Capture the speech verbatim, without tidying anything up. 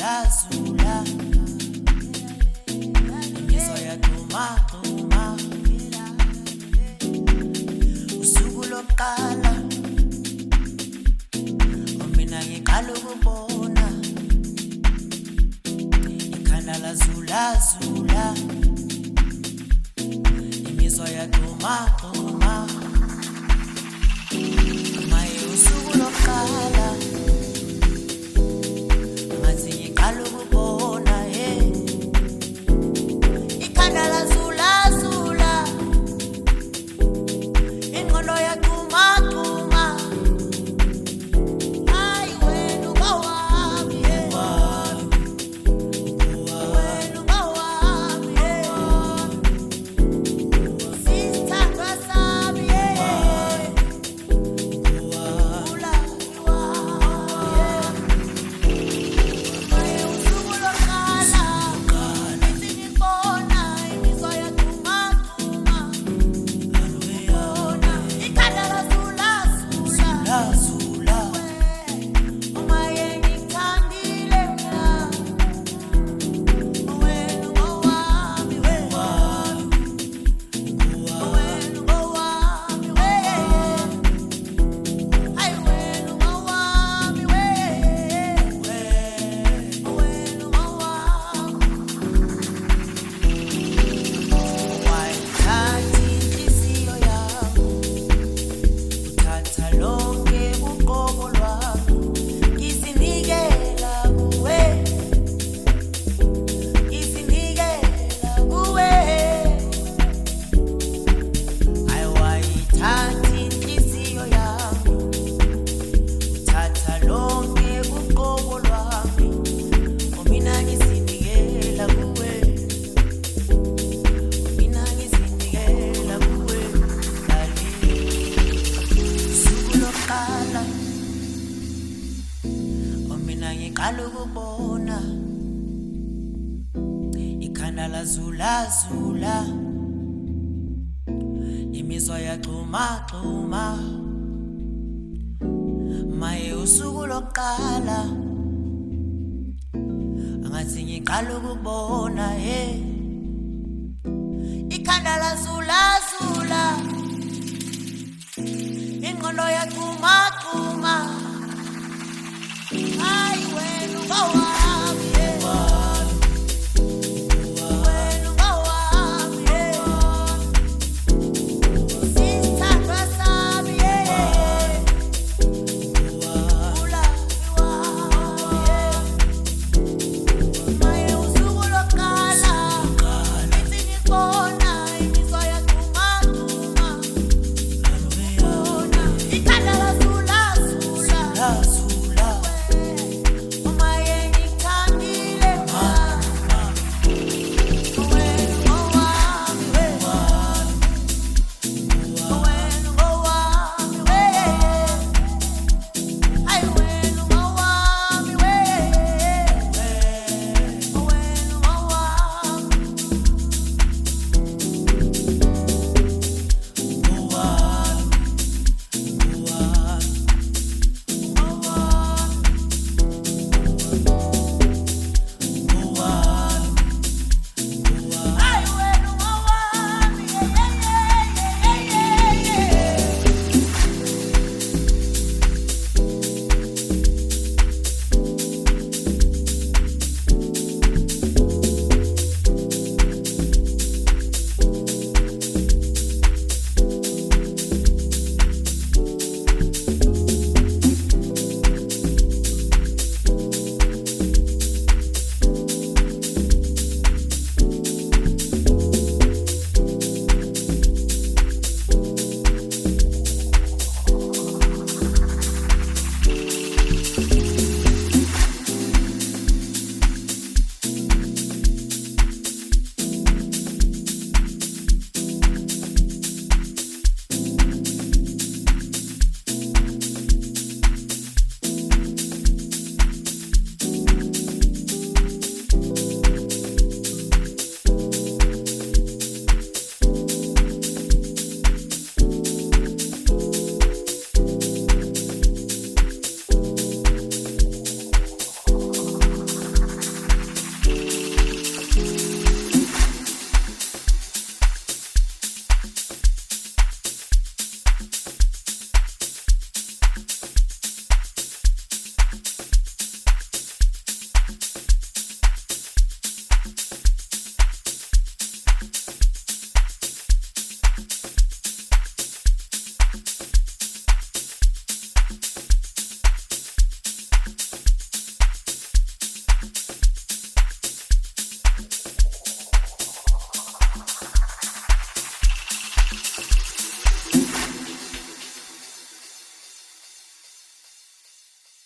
zula zula imizwa yaduma duma usuku lokuqala mina ngiqala ukubona ikhanda la zula zula imizwa yaduma duma maye usuku lokuqala ngathi ngiqala ukubona hey ikhanda la zula zula ingqondo yaduma duma hayi wena ubawami hey wena ubawami hey sisithandwa sami hey ula maye usuku lokuqala ngithi ngibona imizwa yaduma duma ubona ikhanda la zula zula zula umaye ngithandile mina wena ubawami wena wena ubawami wena hayi wena ubawami wena wena ubawami wayithatha inhliziyo yami uthatha lonke uqobo lwami ngisinikela kuwe ngisinikela kuwe hayi wayithatha inhliziyo yami uthatha lonke uqobo lwami mina ngisinikela kuwe mina ngisinikela kuwe dali usuku lokuqala mina ngiqala ukubona ikhanda la zula zula imizwa yaxhuma xhuma maye usuku lokuqala ngathi ngiqala ukubona hey ikhanda la zula zula ingqondo yaqhuma qhuma hayi wena ubawami